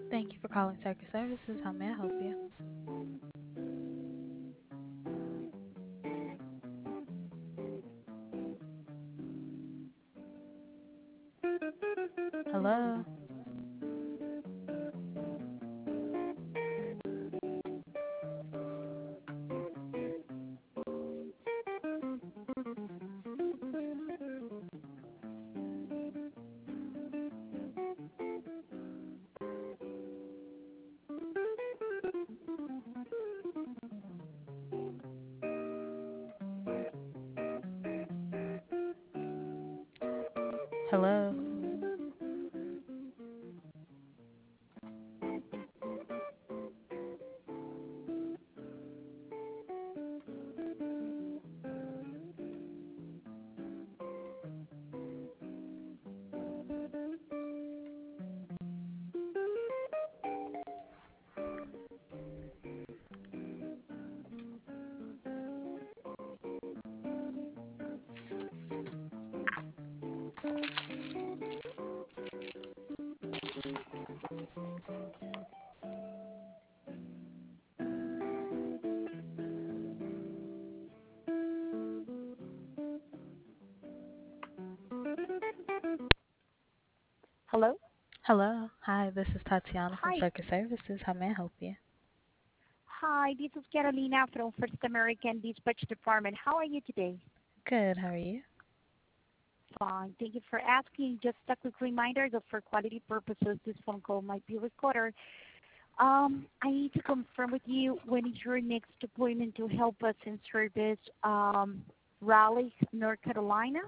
Thank you for calling Circuit Services. How may I help you? Hello? Hello? Hello? Hello? Hi, this is Tatiana from Hi. Circuit Services. How may I help you? Hi, this is Carolina from First American Dispatch Department. How are you today? Good, how are you? Fine. Thank you for asking. Just a quick reminder that for quality purposes, this phone call might be recorded. I need to confirm with you when is your next appointment to help us in service Raleigh, North Carolina.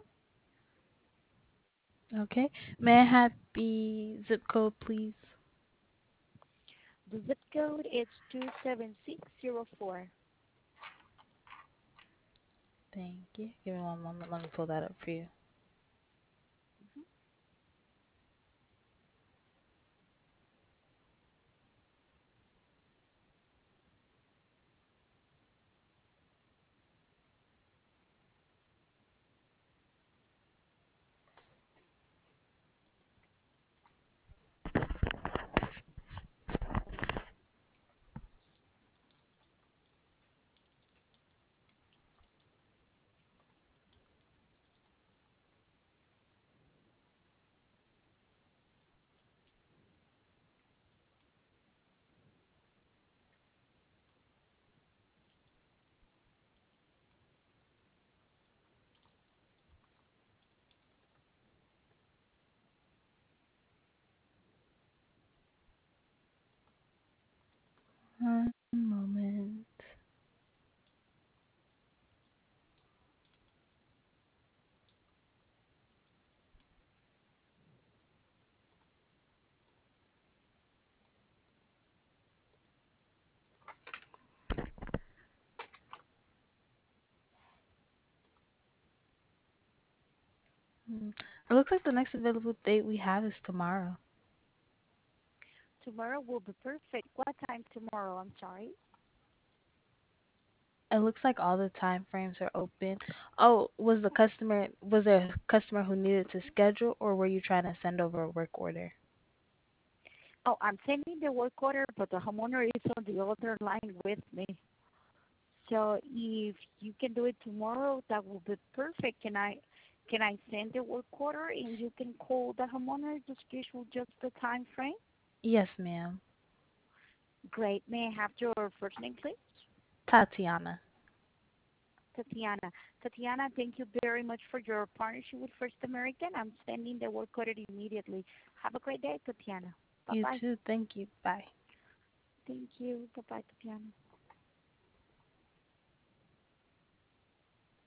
Okay. May I have the zip code, please? The zip code is 27604. Thank you. Give me one moment. Let me pull that up for you. One moment. Mm, It looks like the next available date we have is tomorrow. Tomorrow will be perfect. What time tomorrow? I'm sorry. It looks like all the time frames are open. Oh, was there a customer who needed to schedule, or were you trying to send over a work order? Oh, I'm sending the work order, but the homeowner is on the other line with me. So if you can do it tomorrow, that will be perfect. Can I send the work order and you can call the homeowner to schedule just the time frame? Yes, ma'am. Great. May I have your first name, please? Tatiana. Tatiana. Tatiana, thank you very much for your partnership with First American. I'm sending the work order immediately. Have a great day, Tatiana. Bye You bye. too. Thank you. Bye. Thank you. Bye bye, Tatiana.